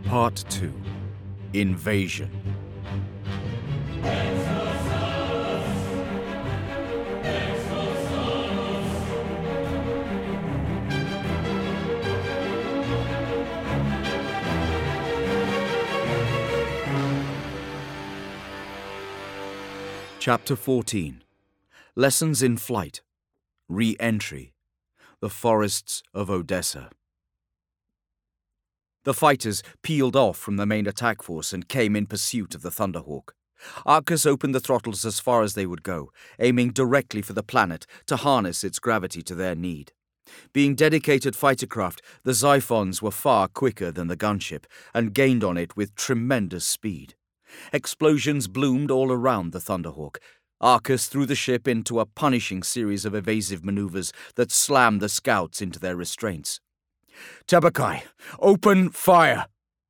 Part 2. Invasion. Chapter 14. Lessons in Flight. Re-entry. The Forests of Odessa. The fighters peeled off from the main attack force and came in pursuit of the Thunderhawk. Arcus opened the throttles as far as they would go, aiming directly for the planet to harness its gravity to their need. Being dedicated fighter craft, the Xiphons were far quicker than the gunship and gained on it with tremendous speed. Explosions bloomed all around the Thunderhawk. Arcus threw the ship into a punishing series of evasive maneuvers that slammed the scouts into their restraints. "Tabakai, open fire!"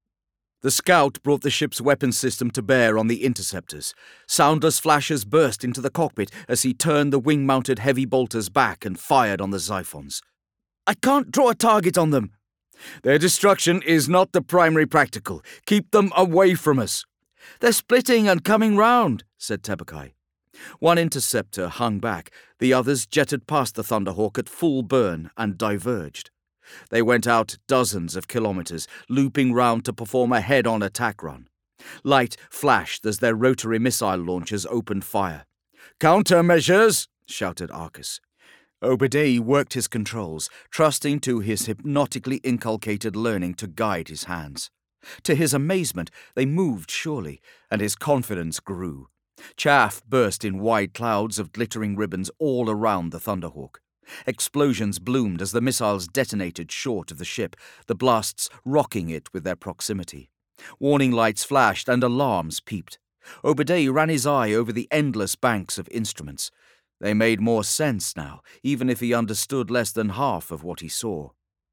The scout brought the ship's weapon system to bear on the interceptors. Soundless flashes burst into the cockpit as he turned the wing-mounted heavy bolters back and fired on the Xiphons. "I can't draw a target on them." "Their destruction is not the primary practical. Keep them away from us." "They're splitting and coming round," said Tabakai. One interceptor hung back. The others jetted past the Thunderhawk at full burn and diverged. They went out dozens of kilometers, looping round to perform a head-on attack run. Light flashed as their rotary missile launchers opened fire. "Countermeasures!" shouted Arcus. Obadiah worked his controls, trusting to his hypnotically inculcated learning to guide his hands. To his amazement, they moved surely, and his confidence grew. Chaff burst in wide clouds of glittering ribbons all around the Thunderhawk. Explosions bloomed as the missiles detonated short of the ship, the blasts rocking it with their proximity. Warning lights flashed and alarms peeped. Obadiah ran his eye over the endless banks of instruments. They made more sense now, even if he understood less than half of what he saw.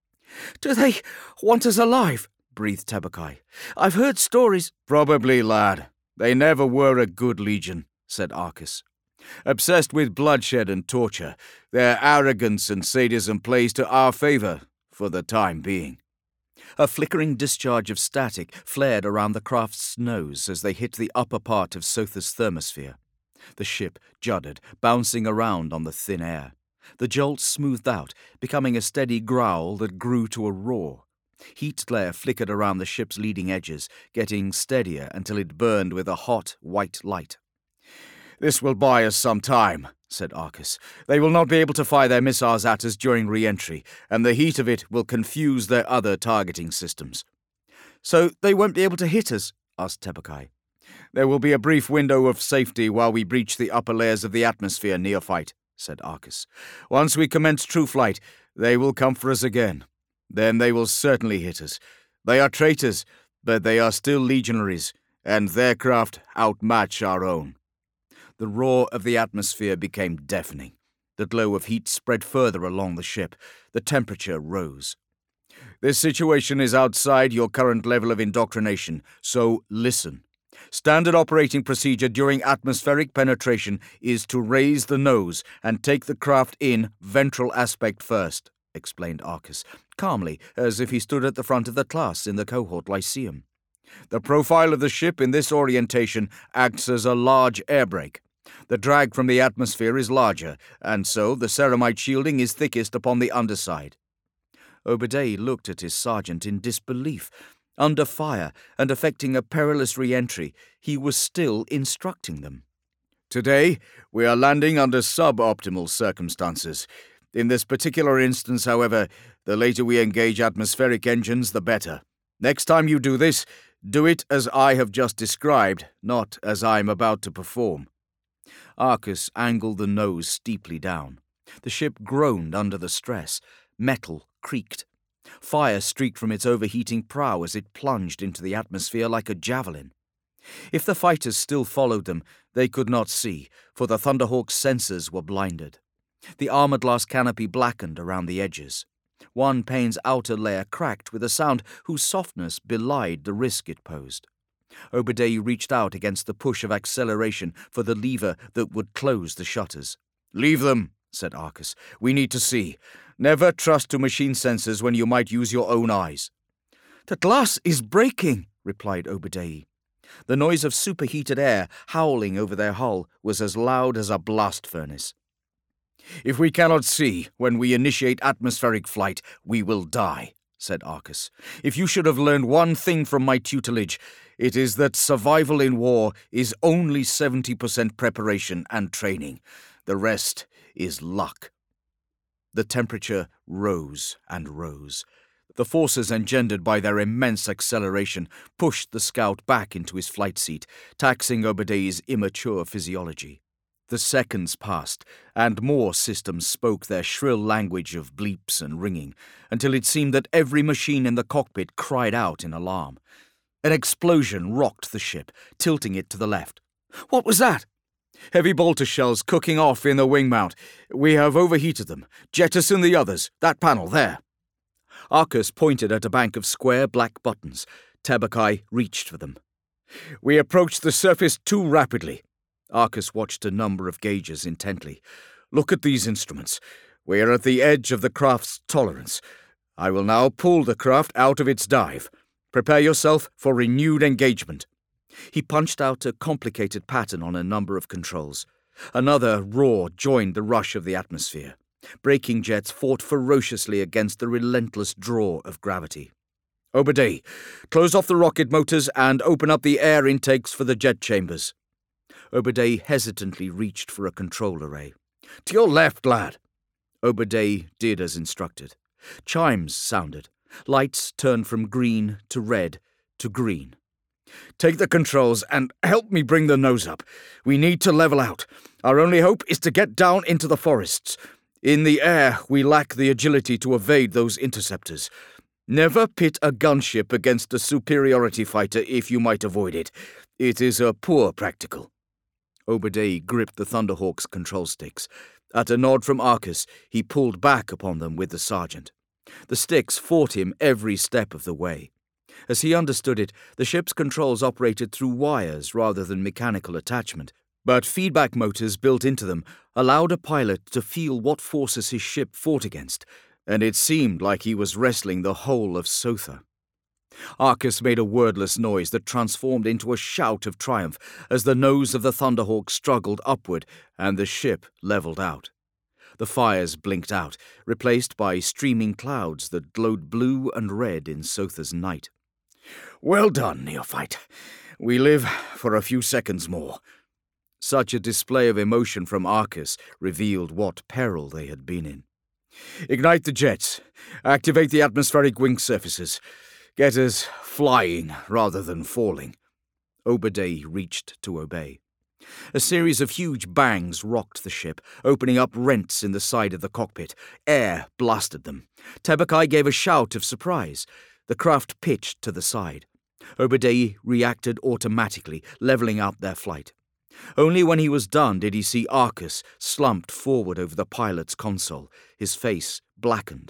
"Do they want us alive?" breathed Tabakai. "I've heard stories—" "Probably, lad. They never were a good legion," said Arcus. "Obsessed with bloodshed and torture, their arrogance and sadism plays to our favor, for the time being." A flickering discharge of static flared around the craft's nose as they hit the upper part of Sothis' thermosphere. The ship juddered, bouncing around on the thin air. The jolt smoothed out, becoming a steady growl that grew to a roar. Heat glare flickered around the ship's leading edges, getting steadier until it burned with a hot, white light. "This will buy us some time," said Arcus. "They will not be able to fire their missiles at us during re-entry, and the heat of it will confuse their other targeting systems." "So they won't be able to hit us?" asked Tabakai. "There will be a brief window of safety while we breach the upper layers of the atmosphere, neophyte," said Arcus. "Once we commence true flight, they will come for us again. Then they will certainly hit us. They are traitors, but they are still legionaries, and their craft outmatch our own." The roar of the atmosphere became deafening. The glow of heat spread further along the ship. The temperature rose. "This situation is outside your current level of indoctrination, so listen. Standard operating procedure during atmospheric penetration is to raise the nose and take the craft in ventral aspect first," explained Arcus, calmly, as if he stood at the front of the class in the cohort lyceum. "The profile of the ship in this orientation acts as a large air brake. The drag from the atmosphere is larger, and so the ceramite shielding is thickest upon the underside." Obadiah looked at his sergeant in disbelief. Under fire and effecting a perilous re-entry, he was still instructing them. "Today, we are landing under suboptimal circumstances. In this particular instance, however, the later we engage atmospheric engines, the better. Next time you do this, do it as I have just described, not as I am about to perform." Arcus angled the nose steeply down. The ship groaned under the stress. Metal creaked. Fire streaked from its overheating prow as it plunged into the atmosphere like a javelin. If the fighters still followed them, they could not see, for the Thunderhawk's sensors were blinded. The armor-glass canopy blackened around the edges. One pane's outer layer cracked with a sound whose softness belied the risk it posed. Obadiah reached out against the push of acceleration for the lever that would close the shutters. "Leave them," said Arcus. "We need to see. Never trust to machine sensors when you might use your own eyes." "The glass is breaking," replied Obadiah. The noise of superheated air howling over their hull was as loud as a blast furnace. "If we cannot see when we initiate atmospheric flight, we will die," said Arcus. "If you should have learned one thing from my tutelage, it is that survival in war is only 70% preparation and training. The rest is luck." The temperature rose and rose. The forces engendered by their immense acceleration pushed the scout back into his flight seat, taxing Obadiah's immature physiology. The seconds passed, and more systems spoke their shrill language of bleeps and ringing, until it seemed that every machine in the cockpit cried out in alarm. An explosion rocked the ship, tilting it to the left. "What was that?" "Heavy bolter shells cooking off in the wing mount. We have overheated them. Jettison the others. That panel there." Arcus pointed at a bank of square black buttons. Tabaqai reached for them. "We approach the surface too rapidly." Arcus watched a number of gauges intently. "Look at these instruments. We are at the edge of the craft's tolerance. I will now pull the craft out of its dive. Prepare yourself for renewed engagement." He punched out a complicated pattern on a number of controls. Another roar joined the rush of the atmosphere. Braking jets fought ferociously against the relentless draw of gravity. "Obadiah, close off the rocket motors and open up the air intakes for the jet chambers." Obadiah hesitantly reached for a control array. "To your left, lad." Obadiah did as instructed. Chimes sounded. Lights turned from green to red to green. "Take the controls and help me bring the nose up. We need to level out. Our only hope is to get down into the forests. In the air, we lack the agility to evade those interceptors. Never pit a gunship against a superiority fighter if you might avoid it. It is a poor practical." Obadiah gripped the Thunderhawk's control sticks. At a nod from Arcus, he pulled back upon them with the sergeant. The sticks fought him every step of the way. As he understood it, the ship's controls operated through wires rather than mechanical attachment, but feedback motors built into them allowed a pilot to feel what forces his ship fought against, and it seemed like he was wrestling the whole of Sotha. Arcus made a wordless noise that transformed into a shout of triumph as the nose of the Thunderhawk struggled upward and the ship leveled out. The fires blinked out, replaced by streaming clouds that glowed blue and red in Sotha's night. "Well done, neophyte. We live for a few seconds more." Such a display of emotion from Arcus revealed what peril they had been in. "Ignite the jets. Activate the atmospheric wing surfaces. Get us flying rather than falling." Obadiah reached to obey. A series of huge bangs rocked the ship, opening up rents in the side of the cockpit. Air blasted them. Tabaqai gave a shout of surprise. The craft pitched to the side. Obadiah reacted automatically, leveling out their flight. Only when he was done did he see Arcus slumped forward over the pilot's console, his face blackened.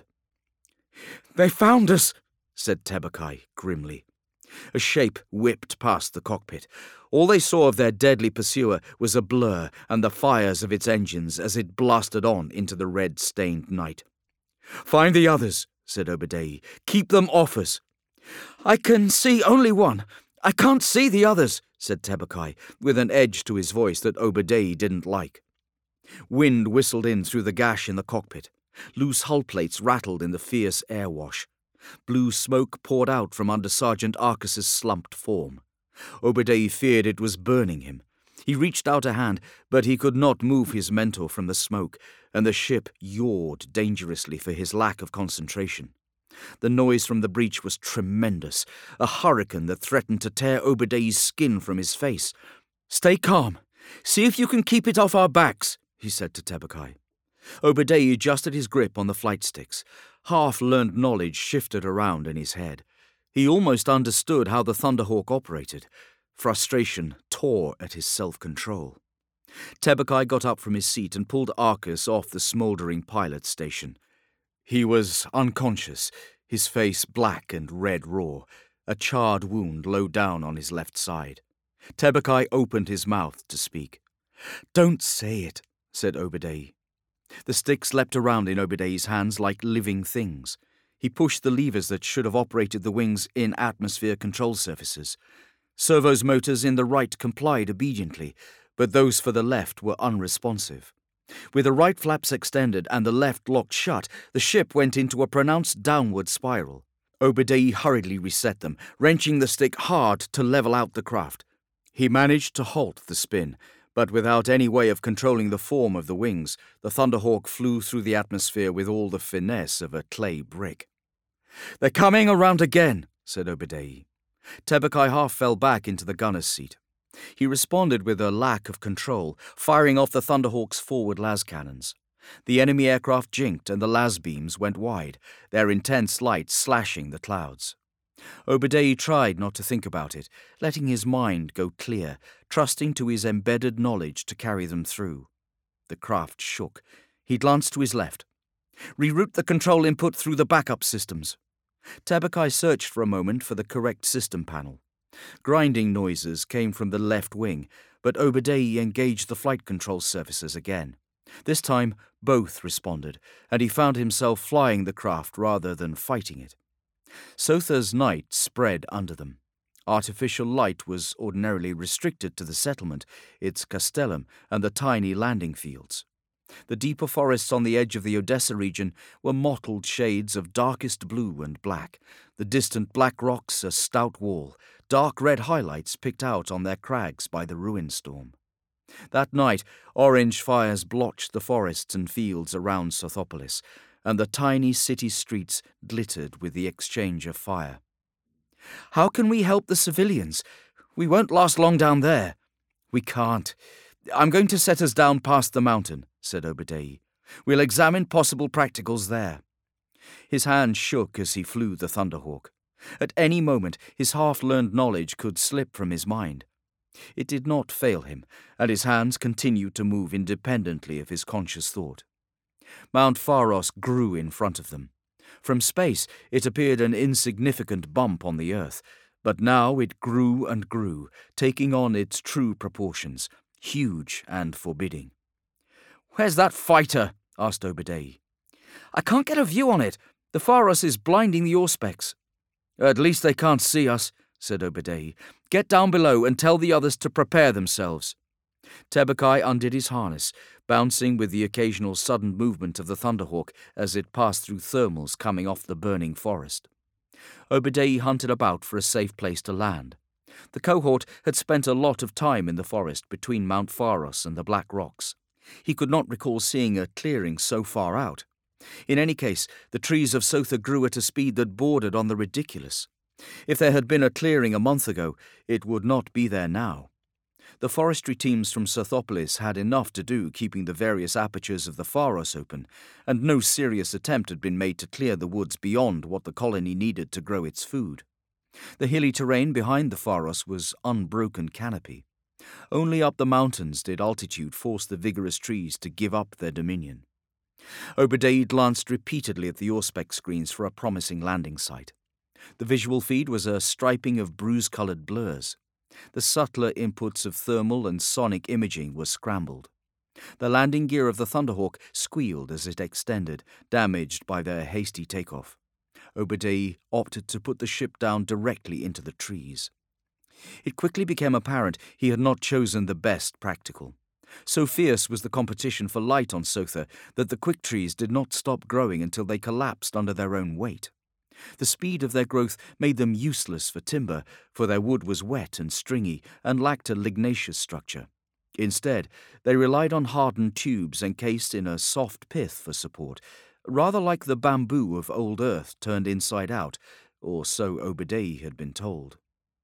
"They found us," said Tabaqai grimly. A shape whipped past the cockpit. All they saw of their deadly pursuer was a blur and the fires of its engines as it blasted on into the red-stained night. "Find the others," said Obadiah. "Keep them off us." "I can see only one. I can't see the others," said Tabaqai, with an edge to his voice that Obadiah didn't like. Wind whistled in through the gash in the cockpit. Loose hull plates rattled in the fierce air wash. Blue smoke poured out from under Sergeant Arcus's slumped form. Obadiah feared it was burning him. He reached out a hand, but he could not move his mentor from the smoke, and the ship yawed dangerously for his lack of concentration. The noise from the breach was tremendous, a hurricane that threatened to tear Obadiah's skin from his face. "Stay calm. See if you can keep it off our backs," he said to Tabaqai. Obadiah adjusted his grip on the flight sticks. Half-learned knowledge shifted around in his head. He almost understood how the Thunderhawk operated. Frustration tore at his self-control. Tabaqai got up from his seat and pulled Arcus off the smouldering pilot station. He was unconscious, his face black and red raw, a charred wound low down on his left side. Tabaqai opened his mouth to speak. "Don't say it," said Obadiah. The sticks leapt around in Obadiah's hands like living things. He pushed the levers that should have operated the wings' in-atmosphere control surfaces. Servo's motors in the right complied obediently, but those for the left were unresponsive. With the right flaps extended and the left locked shut, the ship went into a pronounced downward spiral. Obadiah hurriedly reset them, wrenching the stick hard to level out the craft. He managed to halt the spin, but without any way of controlling the form of the wings, the Thunderhawk flew through the atmosphere with all the finesse of a clay brick. "They're coming around again," said Obadiah. Tebekai half fell back into the gunner's seat. He responded with a lack of control, firing off the Thunderhawk's forward las cannons. The enemy aircraft jinked and the las beams went wide, their intense light slashing the clouds. Obadiah tried not to think about it, letting his mind go clear, trusting to his embedded knowledge to carry them through. The craft shook. He glanced to his left. "Reroute the control input through the backup systems." Tebekai searched for a moment for the correct system panel. Grinding noises came from the left wing, but Obadiah engaged the flight control surfaces again. This time, both responded, and he found himself flying the craft rather than fighting it. Sotha's night spread under them. Artificial light was ordinarily restricted to the settlement, its castellum, and the tiny landing fields. The deeper forests on the edge of the Odessa region were mottled shades of darkest blue and black, the distant black rocks a stout wall, dark red highlights picked out on their crags by the ruin storm. That night, orange fires blotched the forests and fields around Sothopolis, and the tiny city streets glittered with the exchange of fire. "How can we help the civilians? We won't last long down there." "We can't. I'm going to set us down past the mountain," said Obadiah. "We'll examine possible practicals there." His hand shook as he flew the Thunderhawk. At any moment, his half-learned knowledge could slip from his mind. It did not fail him, and his hands continued to move independently of his conscious thought. Mount Pharos grew in front of them. From space, it appeared an insignificant bump on the earth, but now it grew and grew, taking on its true proportions, huge and forbidding. "Where's that fighter?" asked Obadiah. "I can't get a view on it. The Pharos is blinding the Auspex." "At least they can't see us," said Obadiah. "Get down below and tell the others to prepare themselves." Tebekai undid his harness, bouncing with the occasional sudden movement of the Thunderhawk as it passed through thermals coming off the burning forest. Obadiah hunted about for a safe place to land. The cohort had spent a lot of time in the forest between Mount Pharos and the Black Rocks. He could not recall seeing a clearing so far out. In any case, the trees of Sotha grew at a speed that bordered on the ridiculous. If there had been a clearing a month ago, it would not be there now. The forestry teams from Sothopolis had enough to do keeping the various apertures of the Pharos open, and no serious attempt had been made to clear the woods beyond what the colony needed to grow its food. The hilly terrain behind the Pharos was unbroken canopy. Only up the mountains did altitude force the vigorous trees to give up their dominion. Obadiah glanced repeatedly at the Auspex screens for a promising landing site. The visual feed was a striping of bruise-colored blurs. The subtler inputs of thermal and sonic imaging were scrambled. The landing gear of the Thunderhawk squealed as it extended, damaged by their hasty takeoff. Obadiah opted to put the ship down directly into the trees. It quickly became apparent he had not chosen the best practical. So fierce was the competition for light on Sotha that the quick trees did not stop growing until they collapsed under their own weight. The speed of their growth made them useless for timber, for their wood was wet and stringy and lacked a lignaceous structure. Instead, they relied on hardened tubes encased in a soft pith for support, rather like the bamboo of old Earth turned inside out, or so Obadiah had been told.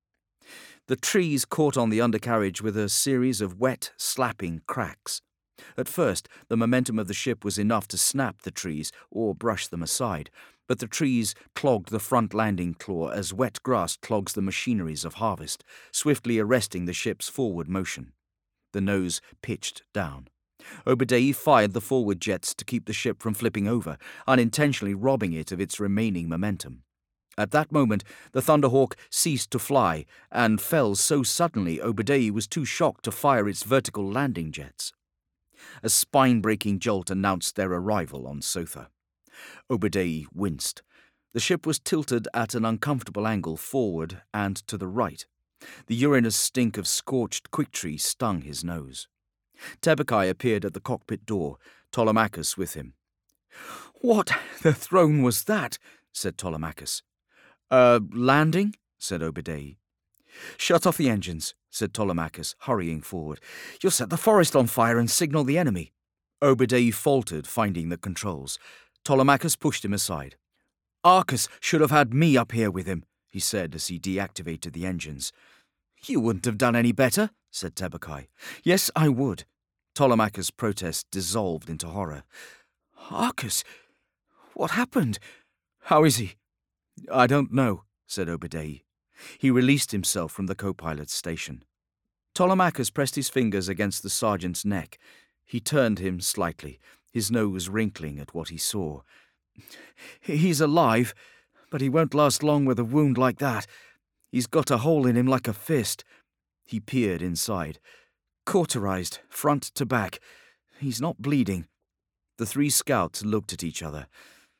The trees caught on the undercarriage with a series of wet, slapping cracks. At first, the momentum of the ship was enough to snap the trees or brush them aside, but the trees clogged the front landing claw as wet grass clogs the machineries of harvest, swiftly arresting the ship's forward motion. The nose pitched down. Obadiah fired the forward jets to keep the ship from flipping over, unintentionally robbing it of its remaining momentum. At that moment, the Thunderhawk ceased to fly and fell so suddenly Obadiah was too shocked to fire its vertical landing jets. A spine-breaking jolt announced their arrival on Sotha. Obadiah winced. The ship was tilted at an uncomfortable angle forward and to the right. The urinous stink of scorched quicktree stung his nose. Tebekai appeared at the cockpit door, Telemachus with him. "What the throne was that?" said Telemachus. Landing?" said Obadiah. "Shut off the engines," said Telemachus, hurrying forward. "You'll set the forest on fire and signal the enemy." Obadiah faltered, finding the controls. Telemachus pushed him aside. "Arcas should have had me up here with him," he said as he deactivated the engines. "You wouldn't have done any better," said Tebekai. "Yes, I would." Telemachus' protest dissolved into horror. "Arcas, what happened? How is he?" "I don't know," said Obadiah. He released himself from the co-pilot's station. Telemachus pressed his fingers against the sergeant's neck. He turned him slightly, his nose wrinkling at what he saw. "He's alive, but he won't last long with a wound like that. He's got a hole in him like a fist." He peered inside. "Cauterized, front to back. He's not bleeding." The three scouts looked at each other.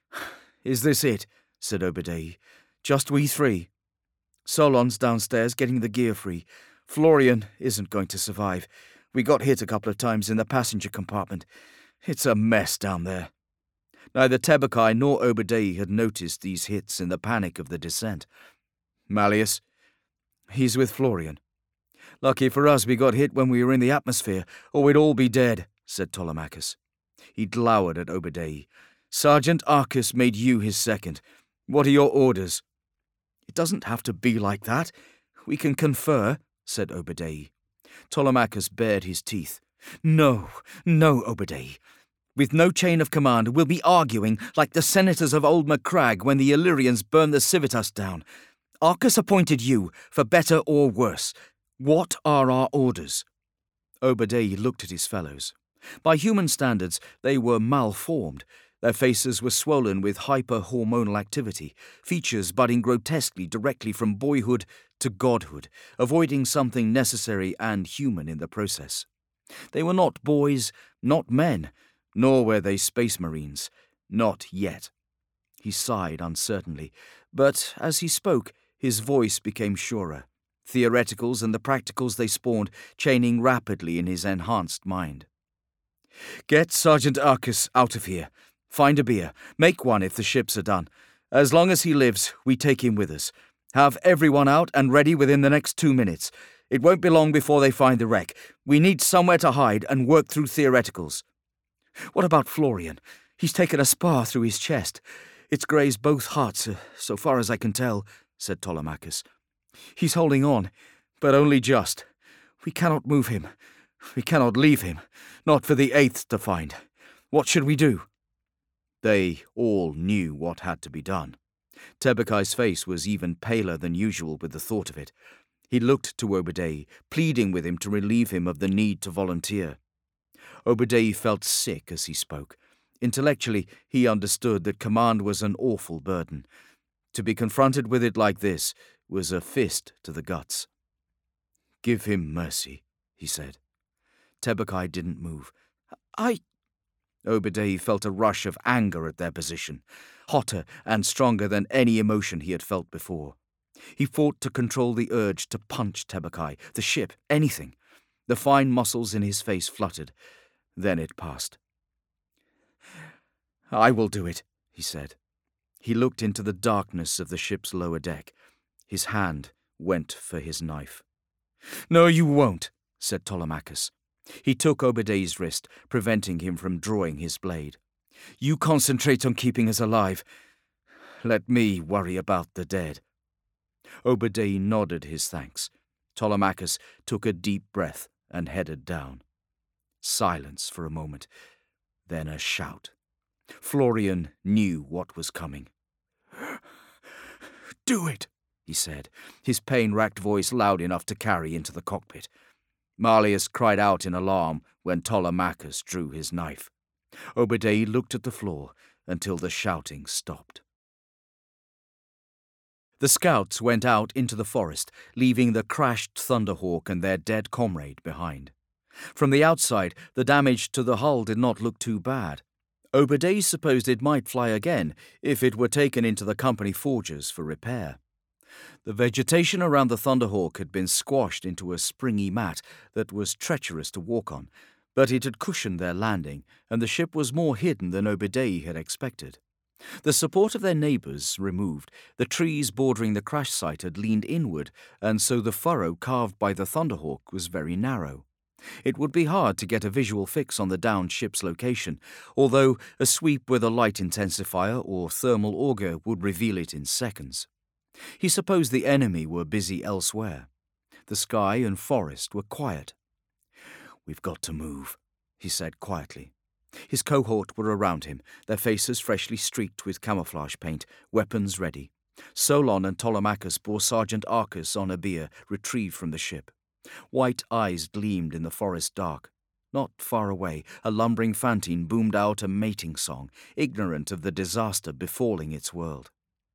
"Is this it?" said Obadiah. "Just we three?" "Solon's downstairs getting the gear free. Florian isn't going to survive. We got hit a couple of times in the passenger compartment. It's a mess down there." Neither Tebekai nor Obadiah had noticed these hits in the panic of the descent. "Malleus?" "He's with Florian." "Lucky for us we got hit when we were in the atmosphere, or we'd all be dead," said Telemachus. He glowered at Obadiah. "Sergeant Arcas made you his second. What are your orders?" "It doesn't have to be like that. We can confer," said Obadiah. Telemachus bared his teeth. No, Obadiah. With no chain of command, we'll be arguing like the senators of old Macragge when the Illyrians burned the Civitas down. Arcas appointed you, for better or worse. What are our orders?" Obadiah looked at his fellows. By human standards, they were malformed. Their faces were swollen with hyper-hormonal activity, features budding grotesquely directly from boyhood to godhood, avoiding something necessary and human in the process. They were not boys, not men, nor were they space marines. Not yet. He sighed uncertainly, but as he spoke, his voice became surer. Theoreticals and the practicals they spawned chaining rapidly in his enhanced mind. "Get Sergeant Arcas out of here. Find a beer. Make one if the ships are done. As long as he lives, we take him with us. Have everyone out and ready within the next 2 minutes. It won't be long before they find the wreck. We need somewhere to hide and work through theoreticals." "What about Florian? He's taken a spar through his chest. It's grazed both hearts, so far as I can tell," said Telemachus. "He's holding on, but only just. We cannot move him. We cannot leave him. Not for the Eighth to find. What should we do?" They all knew what had to be done. Tebekai's face was even paler than usual with the thought of it. He looked to Obadiah, pleading with him to relieve him of the need to volunteer. Obadiah felt sick as he spoke. Intellectually, he understood that command was an awful burden. To be confronted with it like this was a fist to the guts. "Give him mercy," he said. Tebekai didn't move. Obadiah felt a rush of anger at their position, hotter and stronger than any emotion he had felt before. He fought to control the urge to punch Tebekai, the ship, anything. The fine muscles in his face fluttered. Then it passed. "I will do it," he said. He looked into the darkness of the ship's lower deck. His hand went for his knife. "No, you won't," said Telemachus. He took Obadiah's wrist, preventing him from drawing his blade. "You concentrate on keeping us alive. Let me worry about the dead." Obadiah nodded his thanks. Telemachus took a deep breath and headed down. Silence for a moment, then a shout. Florian knew what was coming. "Do it," he said, his pain-racked voice loud enough to carry into the cockpit. Malleus cried out in alarm when Telemachus drew his knife. Obadiah looked at the floor until the shouting stopped. The scouts went out into the forest, leaving the crashed Thunderhawk and their dead comrade behind. From the outside, the damage to the hull did not look too bad. Obadiah supposed it might fly again if it were taken into the company forges for repair. The vegetation around the Thunderhawk had been squashed into a springy mat that was treacherous to walk on, but it had cushioned their landing, and the ship was more hidden than Obadiah had expected. The support of their neighbours removed, the trees bordering the crash site had leaned inward, and so the furrow carved by the Thunderhawk was very narrow. It would be hard to get a visual fix on the downed ship's location, although a sweep with a light intensifier or thermal auger would reveal it in seconds. He supposed the enemy were busy elsewhere. The sky and forest were quiet. "We've got to move," he said quietly. His cohort were around him, their faces freshly streaked with camouflage paint, weapons ready. Solon and Ptolemachus bore Sergeant Arcas on a bier retrieved from the ship. White eyes gleamed in the forest dark. Not far away, a lumbering Fantine boomed out a mating song, ignorant of the disaster befalling its world.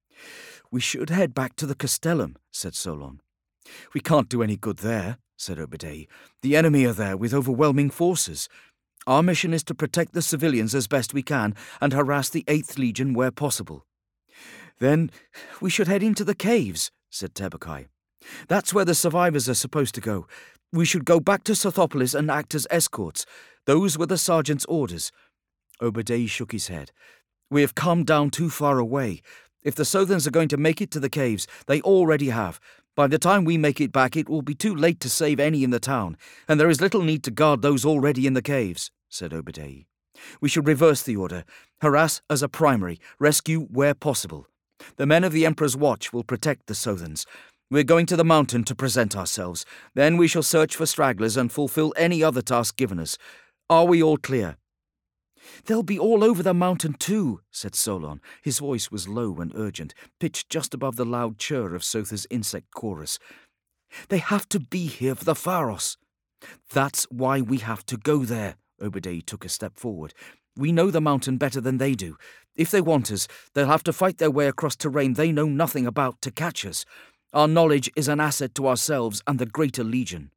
"We should head back to the Castellum," said Solon. "We can't do any good there," said Obadiah. "The enemy are there with overwhelming forces. Our mission is to protect the civilians as best we can and harass the 8th Legion where possible." "Then we should head into the caves," said Tebekai. "That's where the survivors are supposed to go. We should go back to Scythopolis and act as escorts. Those were the sergeant's orders." Obadiah shook his head. "We have come down too far away. If the Sothans are going to make it to the caves, they already have. By the time we make it back, it will be too late to save any in the town, and there is little need to guard those already in the caves," said Obadiah. "We should reverse the order. Harass as a primary, rescue where possible. The men of the Emperor's Watch will protect the Sothans. We're going to the mountain to present ourselves. Then we shall search for stragglers and fulfill any other task given us. Are we all clear?" "They'll be all over the mountain too," said Solon. His voice was low and urgent, pitched just above the loud chirr of Sotha's insect chorus. "They have to be here for the Pharos." "That's why we have to go there." Obadiah took a step forward. "We know the mountain better than they do. If they want us, they'll have to fight their way across terrain they know nothing about to catch us. Our knowledge is an asset to ourselves and the Greater Legion."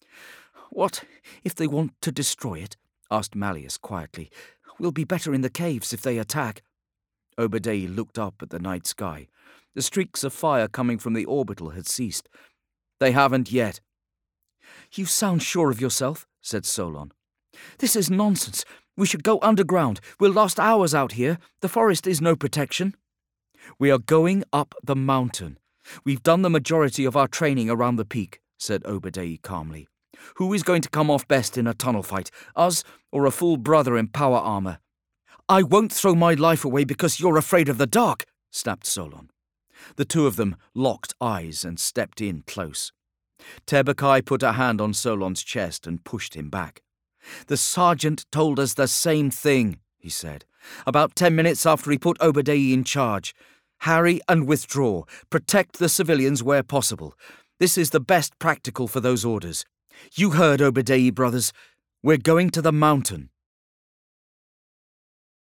"What if they want to destroy it?" asked Malleus quietly. "We'll be better in the caves if they attack." Obadiah looked up at the night sky. The streaks of fire coming from the orbital had ceased. "They haven't yet." "You sound sure of yourself," said Solon. "This is nonsense. We should go underground. We'll last hours out here. The forest is no protection." "We are going up the mountain. We've done the majority of our training around the peak," said Obadiah calmly. "Who is going to come off best in a tunnel fight, us or a full brother in power armor?" "I won't throw my life away because you're afraid of the dark," snapped Solon. The two of them locked eyes and stepped in close. Tebekai put a hand on Solon's chest and pushed him back. "The sergeant told us the same thing," he said, "about 10 minutes after he put Obadiah in charge. Harry and withdraw. Protect the civilians where possible. This is the best practical for those orders. You heard Obadiah, brothers. We're going to the mountain."